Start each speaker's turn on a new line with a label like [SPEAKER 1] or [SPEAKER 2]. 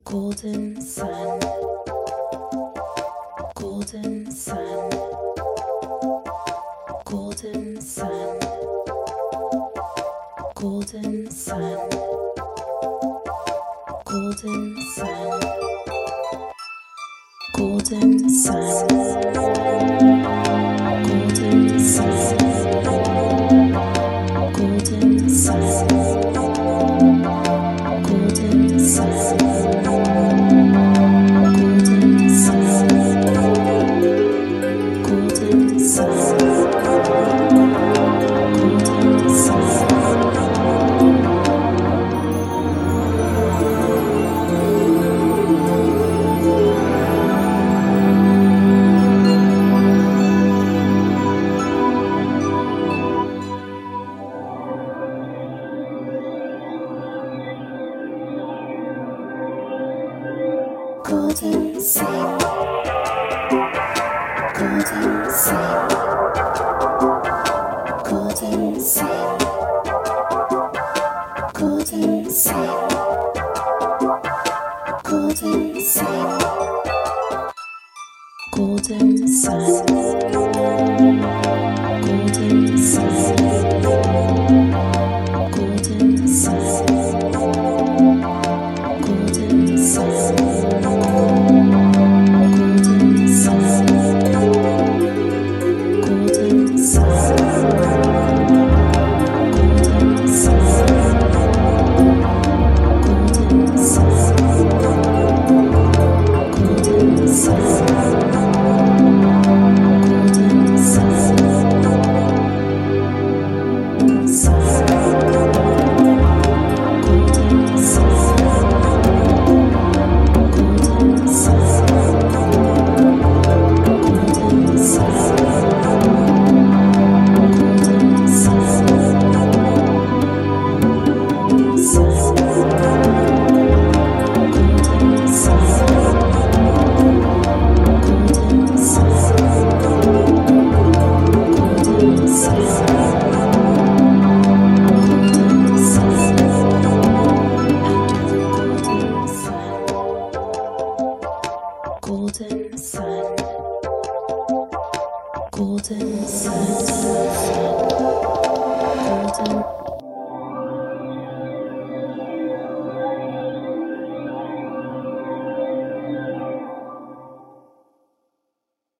[SPEAKER 1] Golden sun, golden sun, golden sun, golden sun, golden sun, golden sun, golden sun, golden sun, golden sun. Golden sun, golden sun, golden sun, golden sun, golden sun, golden sun, golden sun, golden sun, golden sun. Golden sun, golden sun, golden